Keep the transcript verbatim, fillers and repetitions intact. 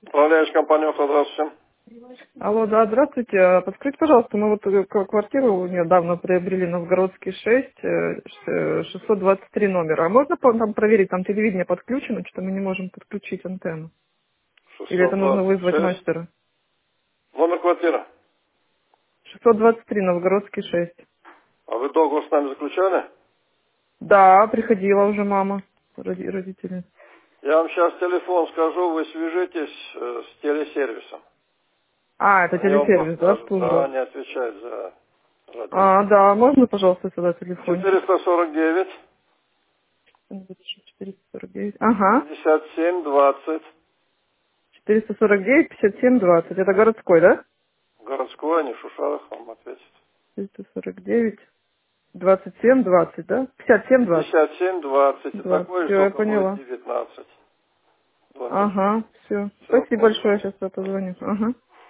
Управляющая компания «Авто», здравствуйте. Алло, да, здравствуйте. А Подскажите, пожалуйста, мы вот э, к- квартиру недавно приобрели, Новгородский шесть, э, ш- шестьсот двадцать три номер. А можно по- там проверить, там телевидение подключено, что мы не можем подключить антенну? Или это нужно вызвать шестьсот двадцать шесть. мастера? Номер квартиры. шестьсот двадцать три, Новгородский шесть. А вы договор с нами заключали? Да, приходила уже мама, роди- родители. Я вам сейчас телефон скажу, вы свяжитесь э, с телесервисом. А, это Они вам телесервис, да, подскажут. Да, служба? они отвечают за радио. А, да, можно, пожалуйста, сюда телефончик? четыреста сорок девять четыреста сорок девять. Ага. пятьдесят семь двадцать. четыреста сорок девять, пятьдесят семь, двадцать. Это городской, да? Городской, они в Шушарах вам ответят. четыреста сорок девять. Двадцать семь, двадцать, да? Пятьдесят семь, двадцать. пятьдесят семь двадцать. И Двадцать. такой же, Все, я только будет поняла. девятнадцать. Звоните. Ага, все. Все, Спасибо большое, понял. сейчас я позвоню. Ага.